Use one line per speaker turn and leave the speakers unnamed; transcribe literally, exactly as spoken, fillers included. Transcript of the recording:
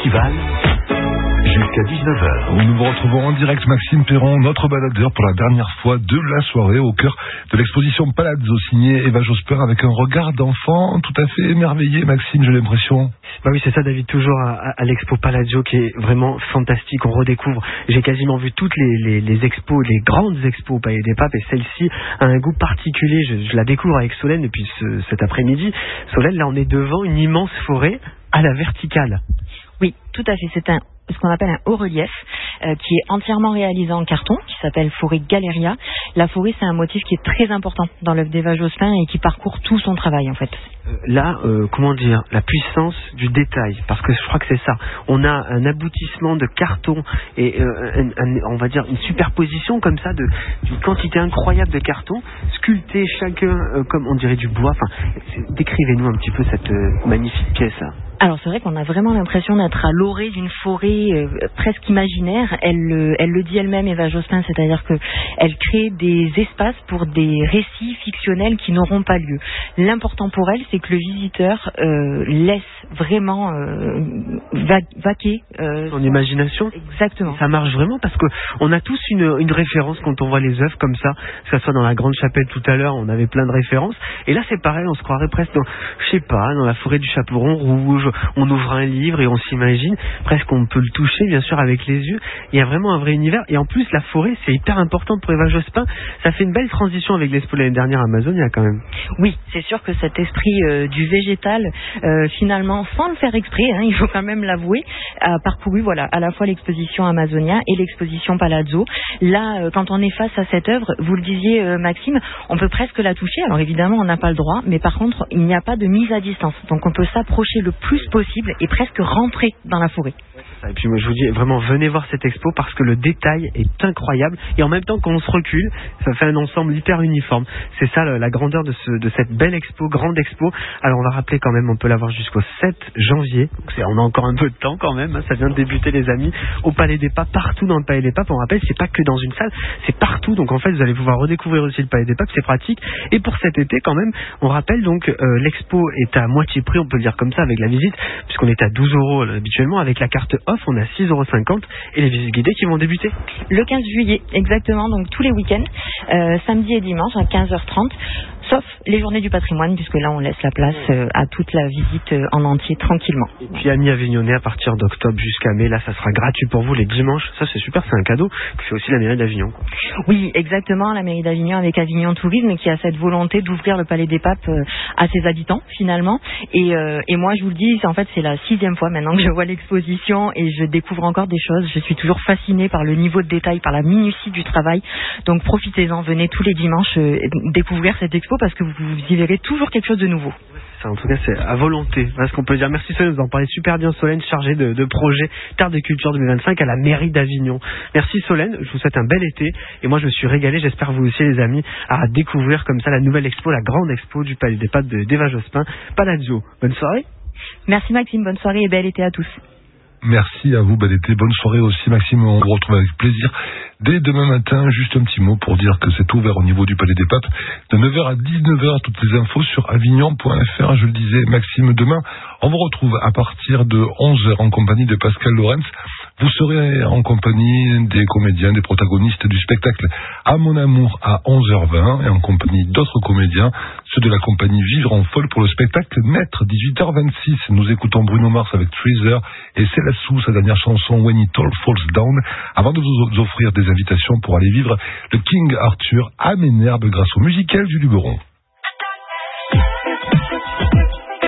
Festival, jusqu'à dix-neuf heures.
Nous vous retrouvons en direct, Maxime Perron, notre baladeur, pour la dernière fois de la soirée, au cœur de l'exposition Palazzo, signée Eva Josper, avec un regard d'enfant tout à fait émerveillé, Maxime, j'ai l'impression.
Bah oui, c'est ça, David, toujours à, à, à l'expo Palazzo, qui est vraiment fantastique. On redécouvre, j'ai quasiment vu toutes les, les, les expos, les grandes expos au Palais des Papes, et celle-ci a un goût particulier. Je, je la découvre avec Solène depuis ce, cet après-midi. Solène, là, on est devant une immense forêt à la verticale.
Oui, tout à fait. C'est un ce qu'on appelle un haut-relief euh, qui est entièrement réalisé en carton, qui s'appelle Forêt Galeria. La forêt, c'est un motif qui est très important dans l'œuvre d'Eva Jospin et qui parcourt tout son travail, en fait.
Euh, là, euh, comment dire, la puissance du détail, parce que je crois que c'est ça. On a un aboutissement de carton et euh, un, un, on va dire une superposition comme ça de d'une quantité incroyable de cartons sculptés chacun euh, comme on dirait du bois. Enfin, décrivez-nous un petit peu cette euh, magnifique pièce. Là.
Alors c'est vrai qu'on a vraiment l'impression d'être à l'orée d'une forêt euh, presque imaginaire. Elle, euh, elle le dit elle-même, Eva Jospin, c'est-à-dire que elle crée des espaces pour des récits fictionnels qui n'auront pas lieu. L'important pour elle, c'est que le visiteur euh, laisse vraiment euh, va- vaquer euh,
son imagination.
Exactement.
Ça marche vraiment parce que on a tous une, une référence quand on voit les œuvres comme ça. Que ça soit dans la Grande Chapelle tout à l'heure, on avait plein de références. Et là, c'est pareil, on se croirait presque dans, je sais pas, dans la forêt du Chaperon rouge. On ouvre un livre et on s'imagine, presque on peut le toucher bien sûr avec les yeux. Il y a vraiment un vrai univers et en plus la forêt c'est hyper important pour Eva Jospin. Ça fait une belle transition avec l'expo l'année dernière à Amazonia quand même.
Oui, c'est sûr que cet esprit euh, du végétal, euh, finalement, sans le faire exprès, hein, il faut quand même l'avouer, a parcouru voilà à la fois l'exposition Amazonia et l'exposition Palazzo. Là, euh, quand on est face à cette œuvre, vous le disiez euh, Maxime, on peut presque la toucher. Alors évidemment, on n'a pas le droit, mais par contre, il n'y a pas de mise à distance. Donc on peut s'approcher le plus possible et presque rentrer dans la forêt.
Et puis moi je vous dis vraiment venez voir cette expo parce que le détail est incroyable et en même temps quand on se recule ça fait un ensemble hyper uniforme. C'est ça la grandeur de, ce, de cette belle expo, grande expo. Alors on va rappeler quand même, on peut la voir jusqu'au sept janvier. Donc c'est, on a encore un peu de temps quand même, hein, ça vient de débuter les amis, au Palais des Papes, partout dans le Palais des Papes. On rappelle c'est pas que dans une salle, c'est partout. Donc en fait vous allez pouvoir redécouvrir aussi le Palais des Papes, c'est pratique. Et pour cet été quand même, on rappelle donc euh, l'expo est à moitié prix, on peut le dire comme ça avec la visite, puisqu'on est à douze euros habituellement. Avec la carte off on a six euros cinquante et les visites guidées qui vont débuter
le quinze juillet, exactement, donc tous les week-ends, euh, samedi et dimanche à quinze heures trente, sauf les journées du patrimoine, puisque là on laisse la place euh, à toute la visite euh, en entier tranquillement.
Et puis amis avignonnais, à partir d'octobre jusqu'à mai, là ça sera gratuit pour vous les dimanches. Ça c'est super, c'est un cadeau que fait aussi la mairie d'Avignon.
Oui, exactement, la mairie d'Avignon avec Avignon Tourisme qui a cette volonté d'ouvrir le Palais des Papes euh, à ses habitants finalement. Et, euh, et moi je vous le dis, en fait c'est la sixième fois maintenant que je vois l'exposition et je découvre encore des choses. Je suis toujours fascinée par le niveau de détail, par la minutie du travail. Donc profitez-en, venez tous les dimanches euh, découvrir cette expo parce que vous, vous y verrez toujours quelque chose de nouveau.
Ça, en tout cas, c'est à volonté. Voilà ce qu'on peut dire. Merci Solène, vous en parlez super bien, Solène, chargée de, de projet Terre des Cultures deux mille vingt-cinq à la mairie d'Avignon. Merci Solène, je vous souhaite un bel été. Et moi, je me suis régalé, j'espère vous aussi les amis, à découvrir comme ça la nouvelle expo, la grande expo du Palais des Papes de d'Eva Jospin, Palazzo. Bonne soirée.
Merci Maxime, bonne soirée et bel été à tous.
Merci à vous, bel été, bonne soirée aussi Maxime, on vous retrouve avec plaisir dès demain matin. Juste un petit mot pour dire que c'est ouvert au niveau du Palais des Papes de neuf heures à dix-neuf heures, toutes les infos sur avignon point f r. Je le disais Maxime, demain on vous retrouve à partir de onze heures en compagnie de Pascal Lorenz. Vous serez en compagnie des comédiens, des protagonistes du spectacle À mon amour à onze heures vingt et en compagnie d'autres comédiens, ceux de la compagnie Vivre en folle pour le spectacle Maître, dix-huit heures vingt-six. Nous écoutons Bruno Mars avec Treasure et Célassou, sa dernière chanson When It All Falls Down, avant de vous offrir des invitations pour aller vivre le King Arthur à Ménherbe grâce au musical du Luberon.